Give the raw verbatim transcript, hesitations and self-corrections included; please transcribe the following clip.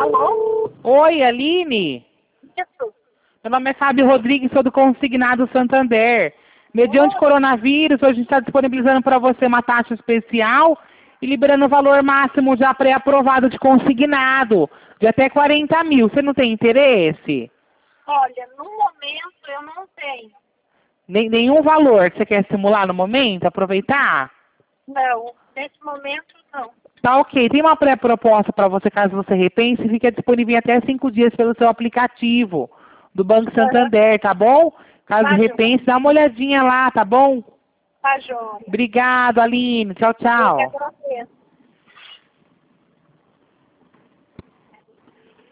Alô? Oi, Aline. Isso. Meu nome é Fábio Rodrigues, sou do Consignado Santander. Mediante Oi. coronavírus, hoje a gente está disponibilizando para você uma taxa especial e liberando o valor máximo já pré-aprovado de consignado, de até quarenta mil. Você não tem interesse? Olha, no momento eu não tenho. Nem, nenhum valor que você quer simular no momento, aproveitar? Não, nesse momento não. Tá ok. Tem uma pré-proposta para você, caso você repense, fica disponível em até cinco dias pelo seu aplicativo do Banco Aham. Santander, tá bom? Caso Tá, joia. repense, dá uma olhadinha lá, tá bom? Tá, joia. Obrigado, Aline. Tchau, Eu que tchau. agradeço.